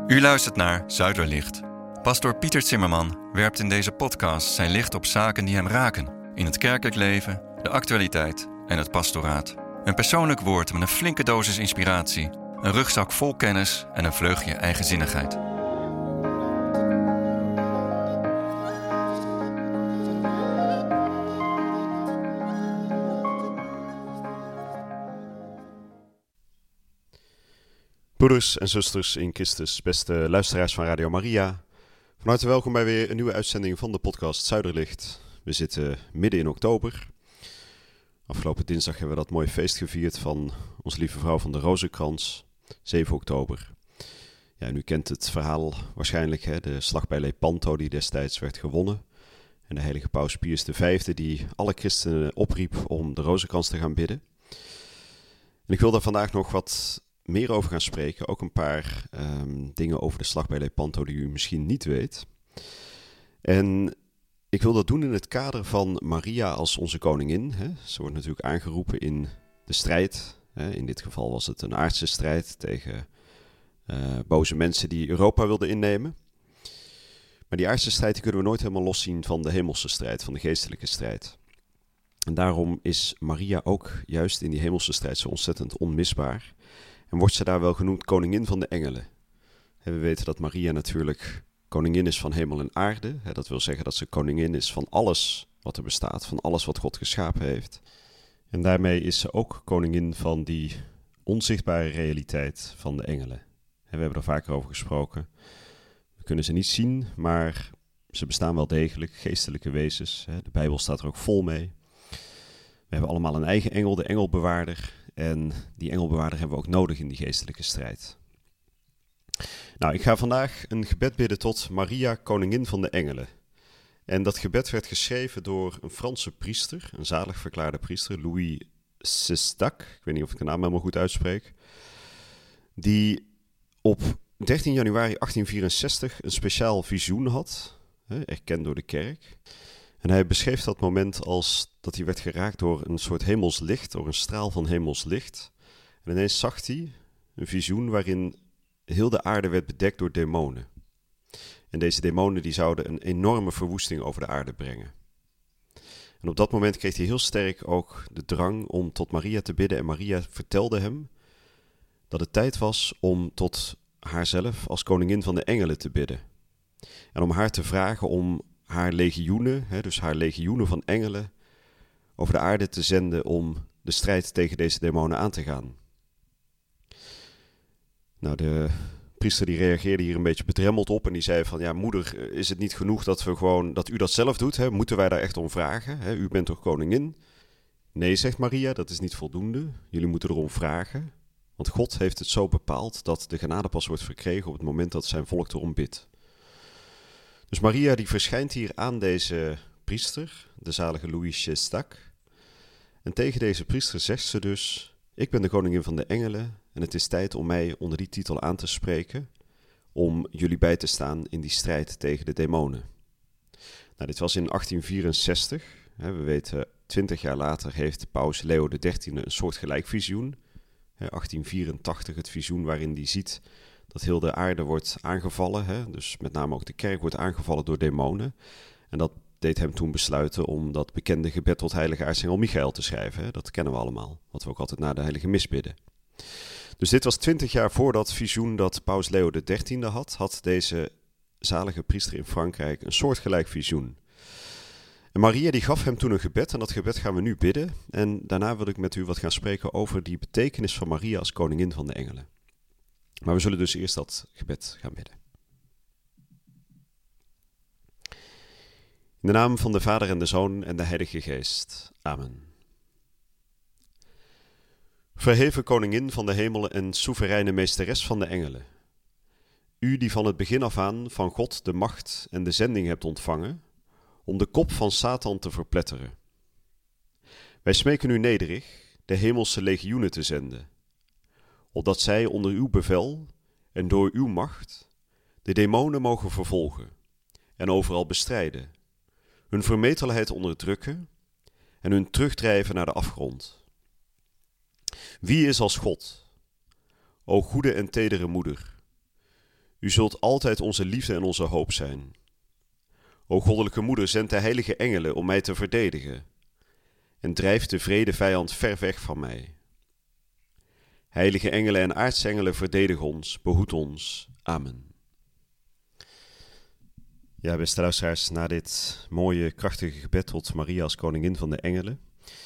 U luistert naar Zuiderlicht. Pastoor Pieter Zimmerman werpt in deze podcast zijn licht op zaken die hem raken. In het kerkelijk leven, de actualiteit en het pastoraat. Een persoonlijk woord met een flinke dosis inspiratie. Een rugzak vol kennis en een vleugje eigenzinnigheid. Broeders en zusters in Christus, beste luisteraars van Radio Maria. Van harte welkom bij weer een nieuwe uitzending van de podcast Zuiderlicht. We zitten midden in oktober. Afgelopen dinsdag hebben we dat mooie feest gevierd van onze lieve vrouw van de Rozenkrans, 7 oktober. Ja, en u kent het verhaal waarschijnlijk, hè? De slag bij Lepanto die destijds werd gewonnen. En de heilige paus Pius V die alle christenen opriep om de Rozenkrans te gaan bidden. En ik wil daar vandaag nog wat meer over gaan spreken. Ook een paar dingen over de slag bij Lepanto die u misschien niet weet. En ik wil dat doen in het kader van Maria als onze koningin. Hè. Ze wordt natuurlijk aangeroepen in de strijd. Hè. In dit geval was het een aardse strijd tegen boze mensen die Europa wilden innemen. Maar die aardse strijd die kunnen we nooit helemaal loszien van de hemelse strijd, van de geestelijke strijd. En daarom is Maria ook juist in die hemelse strijd zo ontzettend onmisbaar. En wordt ze daar wel genoemd koningin van de engelen. En we weten dat Maria natuurlijk koningin is van hemel en aarde. Dat wil zeggen dat ze koningin is van alles wat er bestaat, van alles wat God geschapen heeft. En daarmee is ze ook koningin van die onzichtbare realiteit van de engelen. En we hebben er vaker over gesproken. We kunnen ze niet zien, maar ze bestaan wel degelijk, geestelijke wezens. De Bijbel staat er ook vol mee. We hebben allemaal een eigen engel, de engelbewaarder. En die engelbewaarder hebben we ook nodig in die geestelijke strijd. Nou, ik ga vandaag een gebed bidden tot Maria, koningin van de engelen. En dat gebed werd geschreven door een Franse priester, een zalig verklaarde priester, Louis Sestac. Ik weet niet of ik de naam helemaal goed uitspreek. Die op 13 januari 1864 een speciaal visioen had, erkend door de kerk. En hij beschreef dat moment als dat hij werd geraakt door een soort hemels licht, door een straal van hemels licht. En ineens zag hij een visioen waarin heel de aarde werd bedekt door demonen. En deze demonen die zouden een enorme verwoesting over de aarde brengen. En op dat moment kreeg hij heel sterk ook de drang om tot Maria te bidden. En Maria vertelde hem dat het tijd was om tot haarzelf als koningin van de engelen te bidden. En om haar te vragen om haar legioenen, dus haar legioenen van engelen, over de aarde te zenden om de strijd tegen deze demonen aan te gaan. Nou, de priester die reageerde hier een beetje bedremmeld op en die zei van, ja moeder, is het niet genoeg dat u dat zelf doet? Hè? Moeten wij daar echt om vragen? Hè? U bent toch koningin? Nee, zegt Maria, dat is niet voldoende. Jullie moeten erom vragen, want God heeft het zo bepaald dat de genade pas wordt verkregen op het moment dat zijn volk erom bidt. Dus Maria die verschijnt hier aan deze priester, de zalige Louis Sestac. En tegen deze priester zegt ze dus, ik ben de koningin van de engelen en het is tijd om mij onder die titel aan te spreken, om jullie bij te staan in die strijd tegen de demonen. Nou, dit was in 1864. We weten, 20 jaar later heeft paus Leo XIII een soortgelijk visioen. 1884, het visioen waarin hij ziet dat heel de aarde wordt aangevallen, dus met name ook de kerk wordt aangevallen door demonen. En dat deed hem toen besluiten om dat bekende gebed tot heilige aartsengel Michael te schrijven. Dat kennen we allemaal, wat we ook altijd na de heilige mis bidden. Dus dit was 20 jaar voor dat visioen dat paus Leo XIII had deze zalige priester in Frankrijk een soortgelijk visioen. En Maria die gaf hem toen een gebed en dat gebed gaan we nu bidden. En daarna wil ik met u wat gaan spreken over die betekenis van Maria als koningin van de engelen. Maar we zullen dus eerst dat gebed gaan bidden. In de naam van de Vader en de Zoon en de Heilige Geest. Amen. Verheven koningin van de hemelen en soevereine meesteres van de engelen. U die van het begin af aan van God de macht en de zending hebt ontvangen, om de kop van Satan te verpletteren. Wij smeken u nederig de hemelse legioenen te zenden, opdat zij onder uw bevel en door uw macht de demonen mogen vervolgen en overal bestrijden, hun vermetelheid onderdrukken en hun terugdrijven naar de afgrond. Wie is als God, o goede en tedere moeder? U zult altijd onze liefde en onze hoop zijn. O goddelijke moeder, zend de heilige engelen om mij te verdedigen en drijf de wrede vijand ver weg van mij. Heilige engelen en aartsengelen, verdedig ons, behoed ons. Amen. Ja, beste luisteraars, na dit mooie, krachtige gebed tot Maria als koningin van de engelen,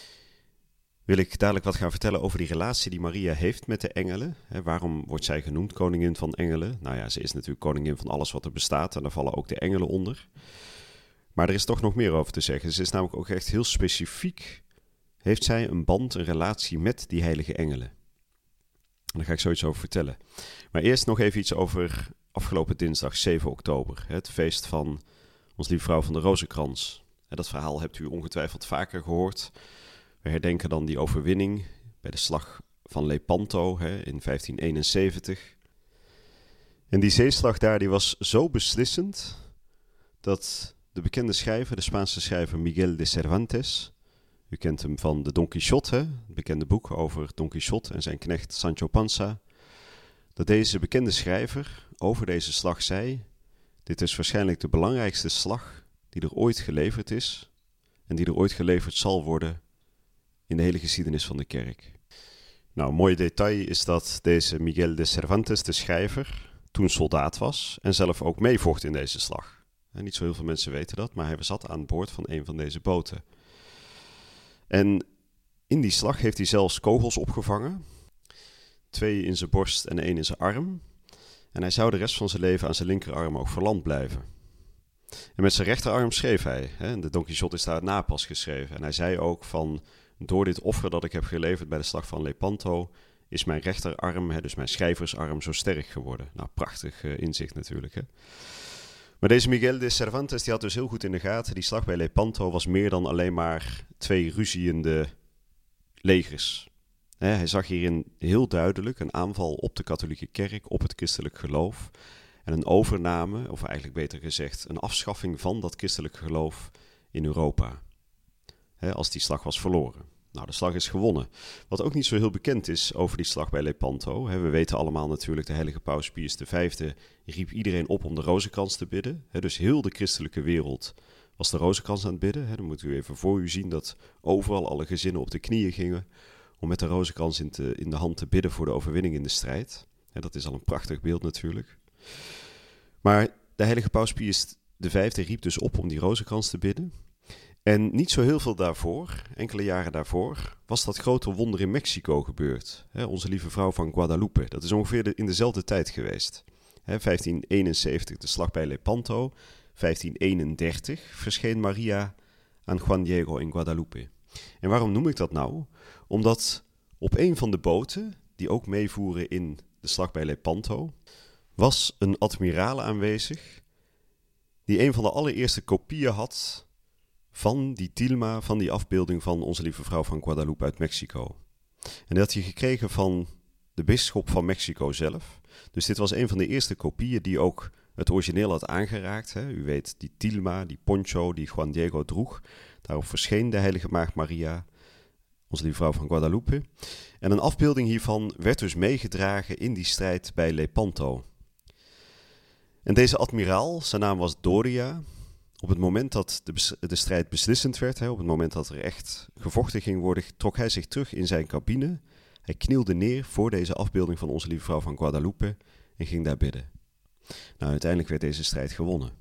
wil ik dadelijk wat gaan vertellen over die relatie die Maria heeft met de engelen. Waarom wordt zij genoemd koningin van engelen? Nou ja, ze is natuurlijk koningin van alles wat er bestaat en daar vallen ook de engelen onder. Maar er is toch nog meer over te zeggen. Ze is namelijk ook echt heel specifiek, heeft zij een band, een relatie met die heilige engelen. En daar ga ik zoiets over vertellen. Maar eerst nog even iets over afgelopen dinsdag 7 oktober. Het feest van ons Lieve Vrouw van de Rozenkrans. Dat verhaal hebt u ongetwijfeld vaker gehoord. We herdenken dan die overwinning bij de slag van Lepanto in 1571. En die zeeslag daar die was zo beslissend dat de bekende schrijver, de Spaanse schrijver Miguel de Cervantes, u kent hem van de Don Quixote, het bekende boek over Don Quixote en zijn knecht Sancho Panza, dat deze bekende schrijver over deze slag zei: dit is waarschijnlijk de belangrijkste slag die er ooit geleverd is en die er ooit geleverd zal worden in de hele geschiedenis van de kerk. Nou, een mooi detail is dat deze Miguel de Cervantes, de schrijver, toen soldaat was en zelf ook meevocht in deze slag. En niet zo heel veel mensen weten dat, maar hij zat aan boord van een van deze boten. En in die slag heeft hij zelfs kogels opgevangen. 2 in zijn borst en 1 in zijn arm. En hij zou de rest van zijn leven aan zijn linkerarm ook verlamd blijven. En met zijn rechterarm schreef hij. De Don Quixote is daar na pas geschreven. En hij zei ook van: door dit offer dat ik heb geleverd bij de slag van Lepanto is mijn rechterarm, dus mijn schrijversarm, zo sterk geworden. Nou, prachtig inzicht natuurlijk. Hè? Maar deze Miguel de Cervantes die had dus heel goed in de gaten. Die slag bij Lepanto was meer dan alleen maar 2 ruziende legers. Hij zag hierin heel duidelijk een aanval op de katholieke kerk, op het christelijk geloof. En een overname, of eigenlijk beter gezegd, een afschaffing van dat christelijk geloof in Europa. Als die slag was verloren. Nou, de slag is gewonnen. Wat ook niet zo heel bekend is over die slag bij Lepanto. We weten allemaal natuurlijk, de heilige paus Pius V riep iedereen op om de rozenkrans te bidden. Dus heel de christelijke wereld was de rozenkrans aan het bidden. Dan moet u even voor u zien dat overal alle gezinnen op de knieën gingen om met de rozenkrans in de hand te bidden voor de overwinning in de strijd. Dat is al een prachtig beeld natuurlijk. Maar de heilige paus Pius V riep dus op om die rozenkrans te bidden. En niet zo heel veel daarvoor, enkele jaren daarvoor, was dat grote wonder in Mexico gebeurd. Onze Lieve Vrouw van Guadalupe. Dat is ongeveer in dezelfde tijd geweest. 1571 de slag bij Lepanto. 1531 verscheen Maria aan Juan Diego in Guadalupe. En waarom noem ik dat nou? Omdat op een van de boten, die ook meevoeren in de slag bij Lepanto, was een admiraal aanwezig die een van de allereerste kopieën had van die tilma, van die afbeelding van Onze Lieve Vrouw van Guadalupe uit Mexico. En dat had hij gekregen van de bisschop van Mexico zelf. Dus dit was een van de eerste kopieën die ook het origineel had aangeraakt. U weet, die tilma, die poncho die Juan Diego droeg. Daarop verscheen de heilige maagd Maria, Onze Lieve Vrouw van Guadalupe. En een afbeelding hiervan werd dus meegedragen in die strijd bij Lepanto. En deze admiraal, zijn naam was Doria. Op het moment dat de strijd beslissend werd, op het moment dat er echt gevochten ging worden, trok hij zich terug in zijn cabine. Hij knielde neer voor deze afbeelding van Onze Lieve Vrouw van Guadalupe en ging daar bidden. Nou, uiteindelijk werd deze strijd gewonnen.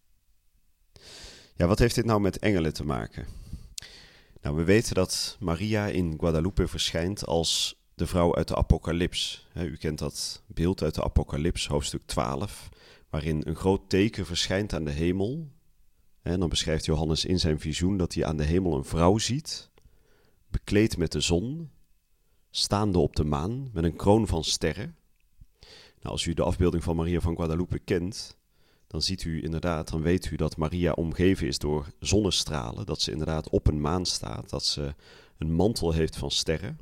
Ja, wat heeft dit nou met engelen te maken? Nou, we weten dat Maria in Guadalupe verschijnt als de vrouw uit de Apocalyps. U kent dat beeld uit de Apocalyps, hoofdstuk 12, waarin een groot teken verschijnt aan de hemel. En dan beschrijft Johannes in zijn visioen dat hij aan de hemel een vrouw ziet, bekleed met de zon, staande op de maan met een kroon van sterren. Nou, als u de afbeelding van Maria van Guadalupe kent, dan ziet u inderdaad, dan weet u dat Maria omgeven is door zonnestralen, dat ze inderdaad op een maan staat, dat ze een mantel heeft van sterren.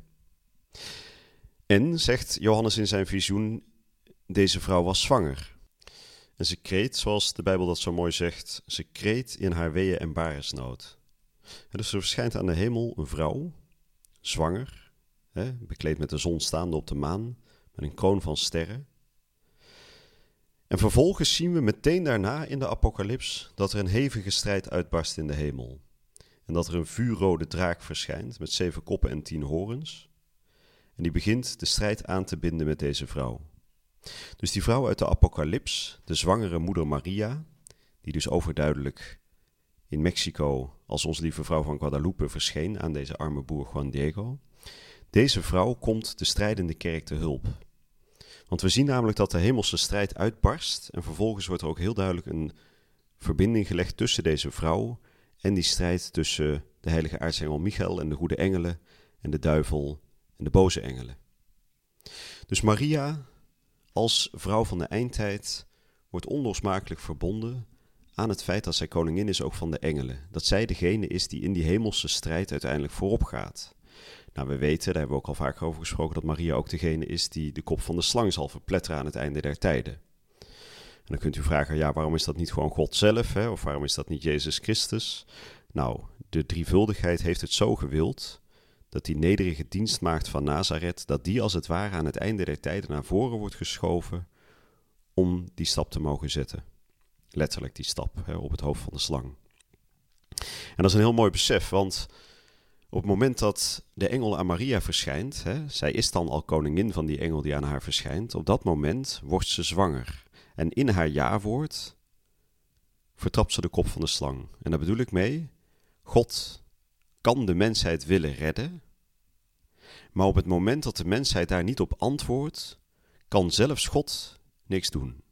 En, zegt Johannes in zijn visioen, deze vrouw was zwanger. En ze kreet, zoals de Bijbel dat zo mooi zegt, ze kreet in haar weeën en baresnood. Dus er verschijnt aan de hemel een vrouw, zwanger, bekleed met de zon staande op de maan, met een kroon van sterren. En vervolgens zien we meteen daarna in de apocalyps dat er een hevige strijd uitbarst in de hemel. En dat er een vuurrode draak verschijnt met 7 koppen en 10 horens. En die begint de strijd aan te binden met deze vrouw. Dus die vrouw uit de apocalyps, de zwangere moeder Maria, die dus overduidelijk in Mexico als onze lieve vrouw van Guadalupe verscheen aan deze arme boer Juan Diego. Deze vrouw komt de strijdende kerk te hulp. Want we zien namelijk dat de hemelse strijd uitbarst en vervolgens wordt er ook heel duidelijk een verbinding gelegd tussen deze vrouw en die strijd tussen de heilige aartsengel Michael en de goede engelen en de duivel en de boze engelen. Dus Maria als vrouw van de eindtijd wordt onlosmakelijk verbonden aan het feit dat zij koningin is ook van de engelen. Dat zij degene is die in die hemelse strijd uiteindelijk voorop gaat. Nou, we weten, daar hebben we ook al vaker over gesproken, dat Maria ook degene is die de kop van de slang zal verpletteren aan het einde der tijden. En dan kunt u vragen, ja, waarom is dat niet gewoon God zelf, hè? Of waarom is dat niet Jezus Christus? Nou, de drievuldigheid heeft het zo gewild dat die nederige dienstmaagd van Nazareth, dat die als het ware aan het einde der tijden naar voren wordt geschoven om die stap te mogen zetten. Letterlijk die stap, hè, op het hoofd van de slang. En dat is een heel mooi besef, want op het moment dat de engel aan Maria verschijnt, hè, zij is dan al koningin van die engel die aan haar verschijnt, op dat moment wordt ze zwanger. En in haar ja-woord vertrapt ze de kop van de slang. En daar bedoel ik mee, God kan de mensheid willen redden, maar op het moment dat de mensheid daar niet op antwoordt, kan zelfs God niks doen.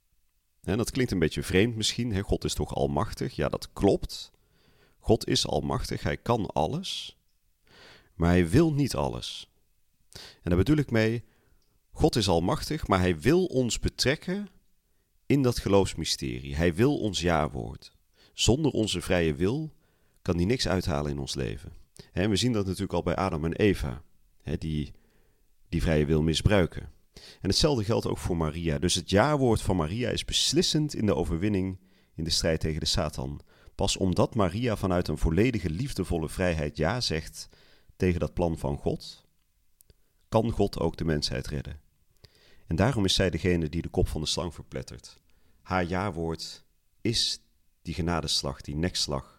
En dat klinkt een beetje vreemd misschien, hè? God is toch almachtig? Ja, dat klopt. God is almachtig, hij kan alles, maar hij wil niet alles. En daar bedoel ik mee, God is almachtig, maar hij wil ons betrekken in dat geloofsmysterie. Hij wil ons ja-woord. Zonder onze vrije wil kan hij niks uithalen in ons leven. En we zien dat natuurlijk al bij Adam en Eva, die vrije wil misbruiken. En hetzelfde geldt ook voor Maria. Dus het ja-woord van Maria is beslissend in de overwinning in de strijd tegen de Satan. Pas omdat Maria vanuit een volledige liefdevolle vrijheid ja zegt tegen dat plan van God, kan God ook de mensheid redden. En daarom is zij degene die de kop van de slang verplettert. Haar ja-woord is die genadeslag, die nekslag.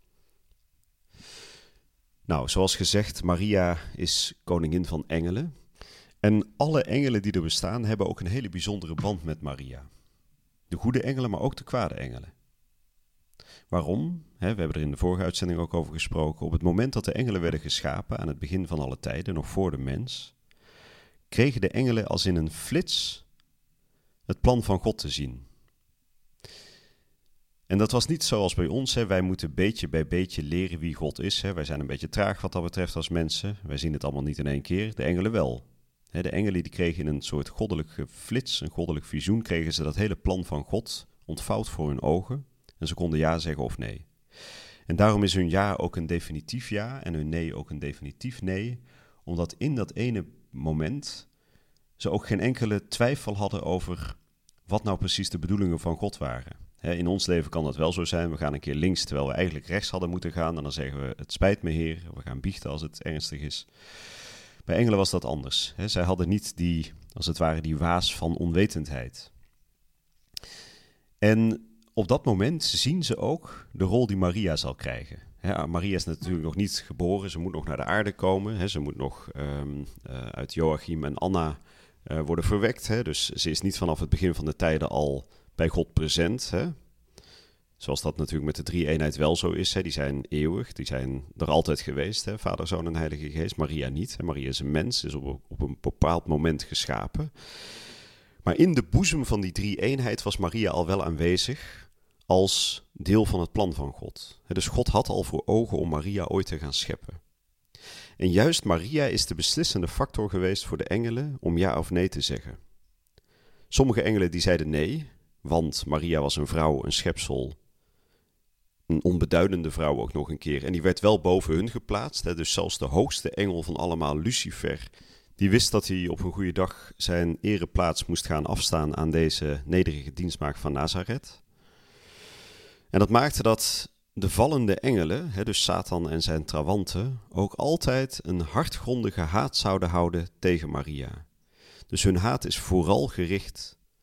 Nou, zoals gezegd, Maria is koningin van engelen. En alle engelen die er bestaan hebben ook een hele bijzondere band met Maria. De goede engelen, maar ook de kwade engelen. Waarom? We hebben er in de vorige uitzending ook over gesproken. Op het moment dat de engelen werden geschapen, aan het begin van alle tijden, nog voor de mens, kregen de engelen als in een flits het plan van God te zien. En dat was niet zoals bij ons. Wij moeten beetje bij beetje leren wie God is. Wij zijn een beetje traag wat dat betreft als mensen. Wij zien het allemaal niet in één keer. De engelen wel. De engelen die kregen in een soort goddelijke flits, een goddelijk visioen, kregen ze dat hele plan van God ontvouwd voor hun ogen. En ze konden ja zeggen of nee. En daarom is hun ja ook een definitief ja en hun nee ook een definitief nee. Omdat in dat ene moment ze ook geen enkele twijfel hadden over wat nou precies de bedoelingen van God waren. In ons leven kan dat wel zo zijn. We gaan een keer links terwijl we eigenlijk rechts hadden moeten gaan. En dan zeggen we, het spijt me Heer. We gaan biechten als het ernstig is. Bij engelen was dat anders. Zij hadden niet die, als het ware, die waas van onwetendheid. En op dat moment zien ze ook de rol die Maria zal krijgen. Maria is natuurlijk nog niet geboren. Ze moet nog naar de aarde komen. Ze moet nog uit Joachim en Anna worden verwekt. Dus ze is niet vanaf het begin van de tijden al bij God present. Zoals dat natuurlijk met de drie-eenheid wel zo is. Die zijn eeuwig, die zijn er altijd geweest. Vader, Zoon en Heilige Geest. Maria niet. Maria is een mens, is op een bepaald moment geschapen. Maar in de boezem van die drie-eenheid was Maria al wel aanwezig als deel van het plan van God. Dus God had al voor ogen om Maria ooit te gaan scheppen. En juist Maria is de beslissende factor geweest voor de engelen om ja of nee te zeggen. Sommige engelen die zeiden nee, want Maria was een vrouw, een schepsel, een onbeduidende vrouw ook nog een keer. En die werd wel boven hun geplaatst. Dus zelfs de hoogste engel van allemaal, Lucifer, die wist dat hij op een goede dag zijn ereplaats moest gaan afstaan aan deze nederige dienstmaagd van Nazareth. En dat maakte dat de vallende engelen, dus Satan en zijn trawanten, ook altijd een hartgrondige haat zouden houden tegen Maria. Dus hun haat is vooral gericht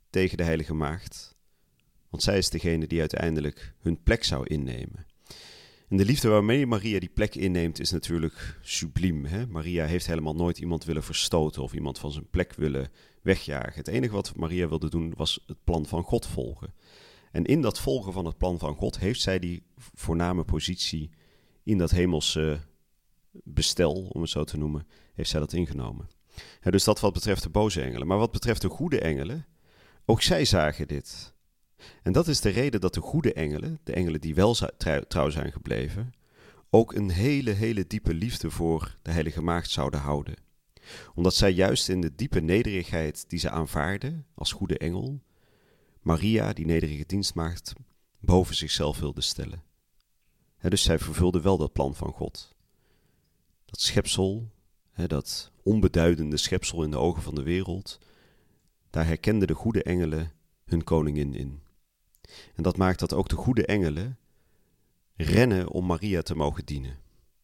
tegen de Heilige Maagd, want zij is degene die uiteindelijk hun plek zou innemen. En de liefde waarmee Maria die plek inneemt is natuurlijk subliem. Hè? Maria heeft helemaal nooit iemand willen verstoten of iemand van zijn plek willen wegjagen. Het enige wat Maria wilde doen was het plan van God volgen. En in dat volgen van het plan van God heeft zij die voorname positie in dat hemelse bestel, om het zo te noemen, heeft zij dat ingenomen. Dus dat wat betreft de boze engelen. Maar wat betreft de goede engelen, ook zij zagen dit. En dat is de reden dat de goede engelen, de engelen die wel trouw zijn gebleven, ook een hele diepe liefde voor de Heilige Maagd zouden houden. Omdat zij juist in de diepe nederigheid die ze aanvaarden als goede engel, Maria, die nederige dienstmaagd, boven zichzelf wilde stellen. Dus zij vervulde wel dat plan van God. Dat schepsel, dat onbeduidende schepsel in de ogen van de wereld, daar herkenden de goede engelen hun koningin in. En dat maakt dat ook de goede engelen rennen om Maria te mogen dienen.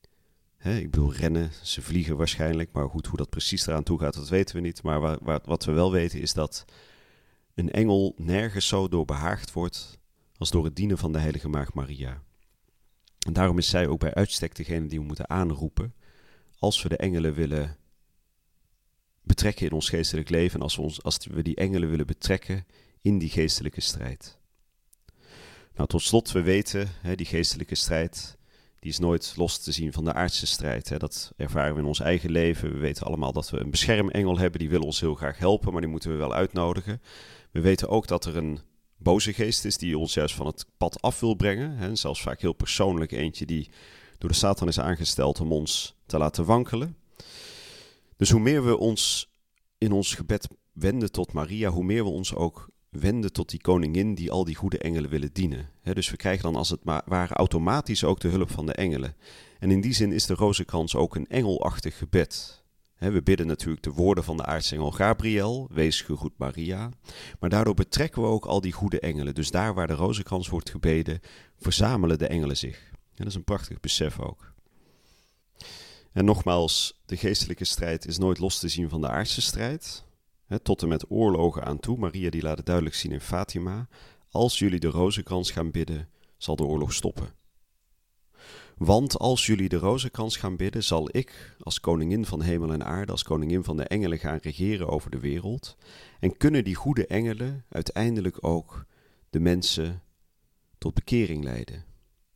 Ik bedoel rennen, ze vliegen waarschijnlijk, maar goed, hoe dat precies eraan toe gaat, dat weten we niet. Maar wat we wel weten is dat een engel nergens zo door behaagd wordt als door het dienen van de Heilige Maagd Maria. En daarom is zij ook bij uitstek degene die we moeten aanroepen als we de engelen willen betrekken in ons geestelijk leven en als we die engelen willen betrekken in die geestelijke strijd. Nou, tot slot, we weten, die geestelijke strijd, die is nooit los te zien van de aardse strijd. Dat ervaren we in ons eigen leven. We weten allemaal dat we een beschermengel hebben, die wil ons heel graag helpen, maar die moeten we wel uitnodigen. We weten ook dat er een boze geest is die ons juist van het pad af wil brengen. En zelfs vaak heel persoonlijk eentje die door de Satan is aangesteld om ons te laten wankelen. Dus hoe meer we ons in ons gebed wenden tot Maria, hoe meer we ons ook wenden tot die koningin die al die goede engelen willen dienen. Dus we krijgen dan als het ware automatisch ook de hulp van de engelen. En in die zin is de rozenkrans ook een engelachtig gebed. We bidden natuurlijk de woorden van de aartsengel Gabriel, wees gegroet Maria. Maar daardoor betrekken we ook al die goede engelen. Dus daar waar de rozenkrans wordt gebeden, verzamelen de engelen zich. Dat is een prachtig besef ook. En nogmaals, de geestelijke strijd is nooit los te zien van de aardse strijd. Tot en met oorlogen aan toe. Maria die laat het duidelijk zien in Fatima. Als jullie de rozenkrans gaan bidden, zal de oorlog stoppen. Want als jullie de rozenkrans gaan bidden, zal ik als koningin van hemel en aarde, als koningin van de engelen gaan regeren over de wereld. En kunnen die goede engelen uiteindelijk ook de mensen tot bekering leiden.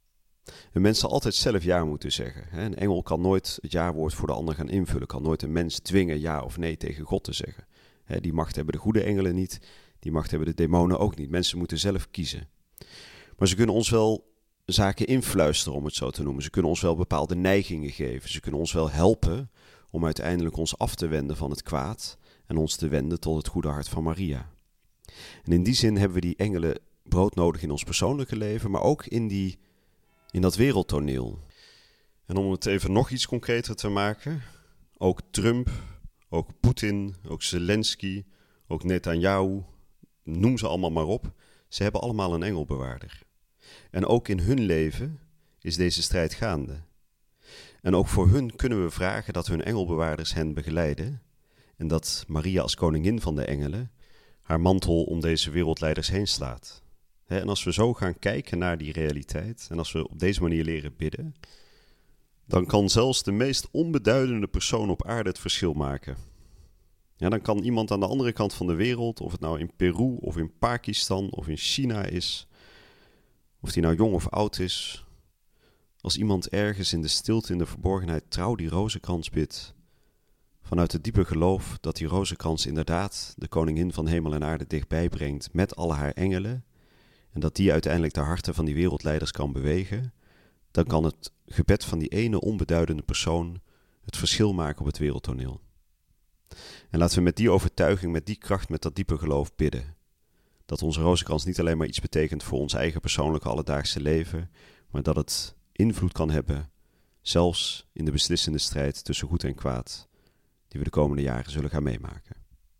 Een mens zal altijd zelf ja moeten zeggen. Een engel kan nooit het ja-woord voor de ander gaan invullen. Kan nooit een mens dwingen ja of nee tegen God te zeggen. Die macht hebben de goede engelen niet. Die macht hebben de demonen ook niet. Mensen moeten zelf kiezen. Maar ze kunnen ons wel zaken influisteren, om het zo te noemen. Ze kunnen ons wel bepaalde neigingen geven. Ze kunnen ons wel helpen om uiteindelijk ons af te wenden van het kwaad en ons te wenden tot het goede hart van Maria. En in die zin hebben we die engelen broodnodig in ons persoonlijke leven, maar ook in dat wereldtoneel. En om het even nog iets concreter te maken, ook Trump, ook Poetin, ook Zelensky, ook Netanyahu, noem ze allemaal maar op, ze hebben allemaal een engelbewaarder. En ook in hun leven is deze strijd gaande. En ook voor hun kunnen we vragen dat hun engelbewaarders hen begeleiden en dat Maria als koningin van de engelen haar mantel om deze wereldleiders heen slaat. En als we zo gaan kijken naar die realiteit en als we op deze manier leren bidden, dan kan zelfs de meest onbeduidende persoon op aarde het verschil maken. Ja, dan kan iemand aan de andere kant van de wereld, of het nou in Peru of in Pakistan of in China is, of die nou jong of oud is, als iemand ergens in de stilte, in de verborgenheid trouw die rozenkrans bidt, vanuit het diepe geloof dat die rozenkrans inderdaad de koningin van hemel en aarde dichtbij brengt met alle haar engelen, en dat die uiteindelijk de harten van die wereldleiders kan bewegen, dan kan het gebed van die ene onbeduidende persoon het verschil maken op het wereldtoneel. En laten we met die overtuiging, met die kracht, met dat diepe geloof bidden. Dat onze rozenkrans niet alleen maar iets betekent voor ons eigen persoonlijke alledaagse leven, maar dat het invloed kan hebben, zelfs in de beslissende strijd tussen goed en kwaad, die we de komende jaren zullen gaan meemaken.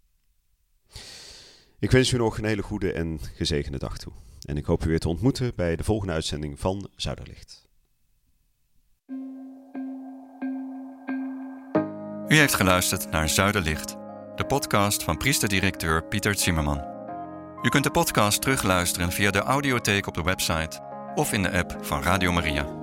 Ik wens u nog een hele goede en gezegende dag toe. En ik hoop u weer te ontmoeten bij de volgende uitzending van Zuiderlicht. U heeft geluisterd naar Zuiderlicht, de podcast van priester-directeur Pieter Zimmerman. U kunt de podcast terugluisteren via de audiotheek op de website of in de app van Radio Maria.